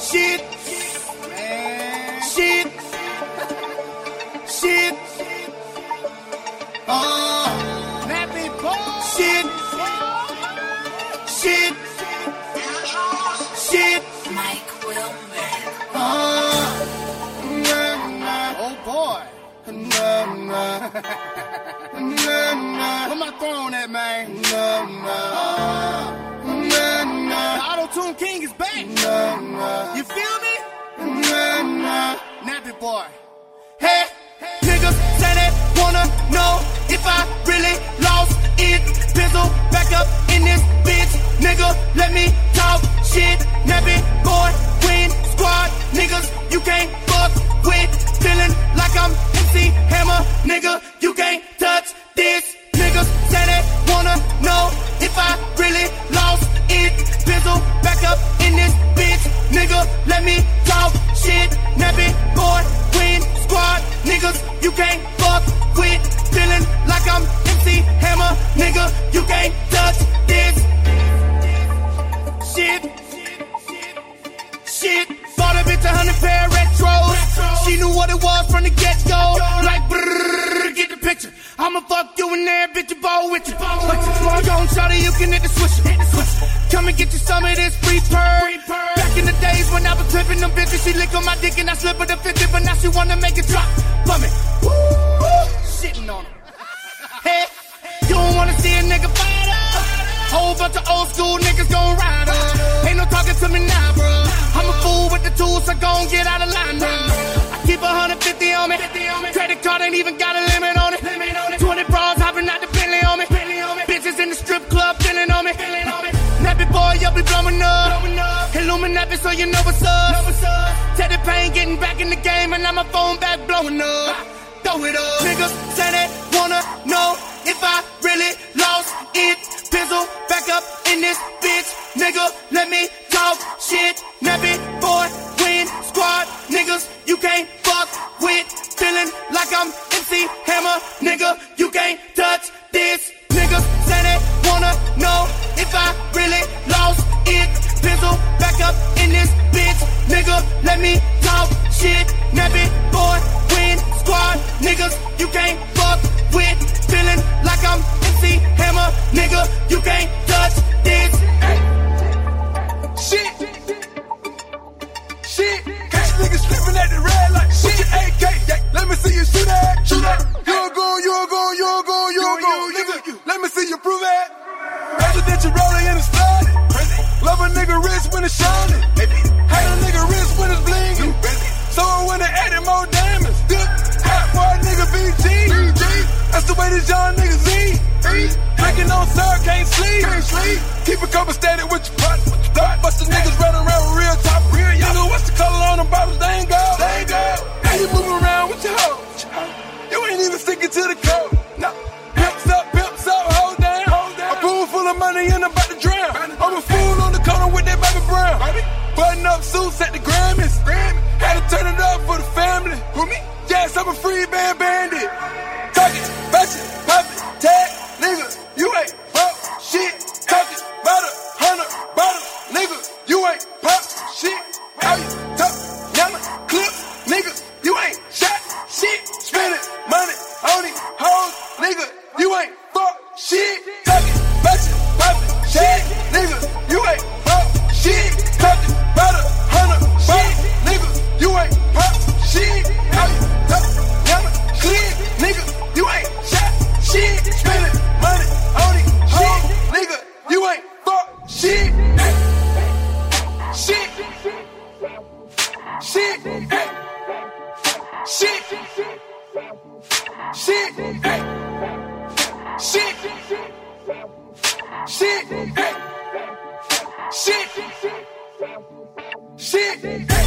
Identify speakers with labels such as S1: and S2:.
S1: Shit. Man. Shit. Shit. Nappy boy. Shit. Shit. Shit.
S2: Mike Wilmer.
S1: Oh boy. Where my throne at, man? The Auto-Tune King is back. You feel me? Nappy boy. Hey, niggas say they wanna know if I really lost it. Pizzle back up in this bitch. Nigga, let me talk shit. Nappy boy, Queen Squad. Niggas, you can't fuck with. Feeling like I'm MC Hammer. Nigga, you can't touch this. Niggas say they wanna know if I really lost it. Pizzle back up in this bitch. Nigga, let me talk shit. Nappy boy, Queen Squad. Niggas, you can't fuck with. Feeling like I'm MC Hammer. Nigga, you can't touch this. Shit. Shit. Bought a bitch 100 pair of retros. She knew what it was from the get-go. Like brrrr, get the picture. I'ma fuck you in there, bitch, you ball with you. Don't shout it, you can hit the switcher. Come and get you some of this free purr. Back in the days when I was clipping them bitches, she lick on my dick and I slip her the 50, but now she wanna make it drop. Bum it. Woo, shitting on her. Hey, you don't wanna see a nigga fight up. Whole bunch of old school niggas gon' ride up. Ain't no talking to me now, bro. I'm a fool with the tools, so gon' get out of line now. I keep 150 on me. Credit card ain't even got a limit on it. 20 bras hopping out the Bentley on me. Bitches in the strip club feeling on me. Nappy boy, you'll be blowing up. Illuminati, so you know what's up. Teddy Payne getting back in the game, and now my phone back blowing up. Throw it up. Niggas say they wanna know if I really lost it. Pizzle back up in this bitch. Nigga, let me talk shit. Nappy boy, Queen Squad. Niggas, you can't fuck with. Feeling like I'm MC Hammer. Nigga, you can't touch this. Niggas say they wanna know if I really lost it. Pizzle back up in this bitch. Nigga, let me talk shit. Nappy boy, Queen Squad. Niggas, you can't fuck with. Feeling like I'm MC Hammer. Nigga, you can't touch this.
S3: Shit. Shit. Catch niggas slipping at the red light. Shit. Put your AK. Let me see you shoot that. Shoot that. You're gone. Nigga, let me see you prove that. Presidential rolling in the slide. Love a nigga wrist when it's shining. Hate a nigga wrist when it's blinging. So when they added more diamonds. Hot boy nigga BG. That's the way these young niggas eat. Drinking on syrup, can't sleep. Keep a couple steady with your pot. Bust the niggas running around with real top. Nigga, what's the color on them bottles? They ain't gold. How you moving around with your hoe? You ain't even sticking to the code. No. Pimps up, hold down. A pool full of money and I'm about to drown. I'm a fool on the corner with that baby brown. Button up suits at the Grammys. Had to turn it up for the family. Who me? Yes, I'm a free bandit. Talking, fashion, poppin', tag, nigga, you ain't pop shit. Talking about 100 bottles, nigga, you ain't pop shit. How you talk, yellow clip, nigga, you ain't shot shit. Spending money on these hoes, nigga, you ain't fuck shit. Talking, fashion, poppin', tag, nigga, you ain't pop shit. Talking about 100 bottles, nigga, you ain't pop shit. How you talk, yellow clip, nigga, you ain't shot shit. Spending money on these hoes, nigga, you ain't fuck shit. Shit. Shit. Hey. Shit. Shit. Hey. Shit. Shit. Hey. Shit. Shit.